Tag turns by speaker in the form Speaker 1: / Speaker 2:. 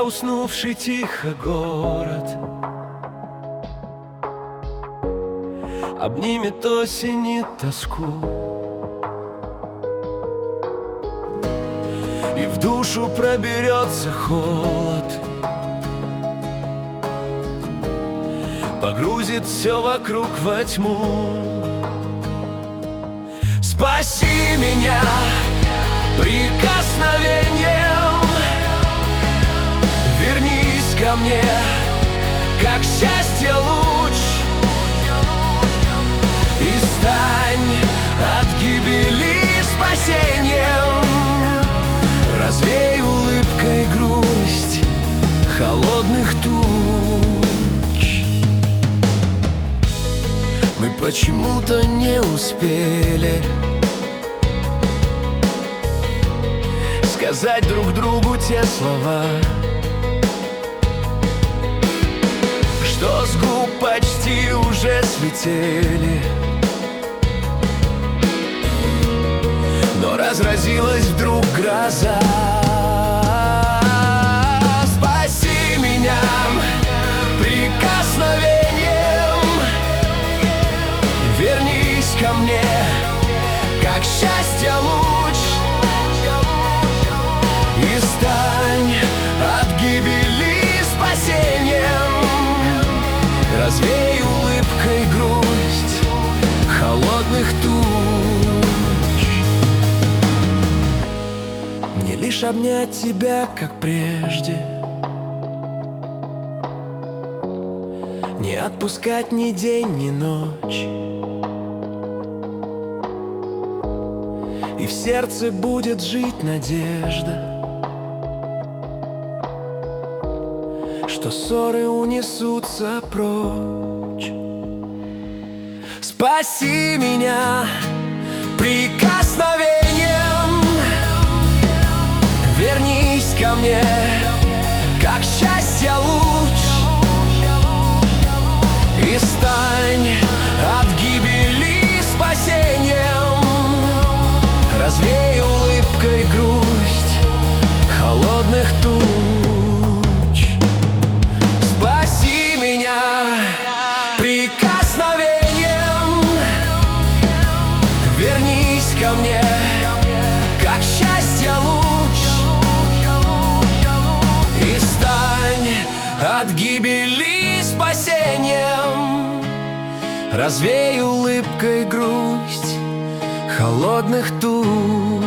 Speaker 1: уснувший тихо город обнимет осень и тоску, и в душу проберется холод, погрузит все вокруг во тьму. Спаси меня прикосновением, вернись ко мне, как счастье луч, и стань от гибели спасением. Развей улыбкой грусть холодных туч. Мы почему-то не успели сказать друг другу те слова, что с губ почти уже слетели, но разразилась вдруг гроза. Спаси меня прикосновением, вернись ко мне, как счастье луч, и стань от гибели спасением. Развей улыбкой грусть холодных туч. Мне лишь обнять тебя, как прежде, не отпускать ни день, ни ночь, и в сердце будет жить надежда, что ссоры унесутся прочь. Спаси меня прикосновением, вернись ко мне, как счастье луч, и стань от гибели спасением. Развей улыбкой грусть холодных туч. Спаси меня прикосновением, вернись ко мне, как счастье луч, и стань от гибели спасением. Развей улыбкой грусть холодных туч.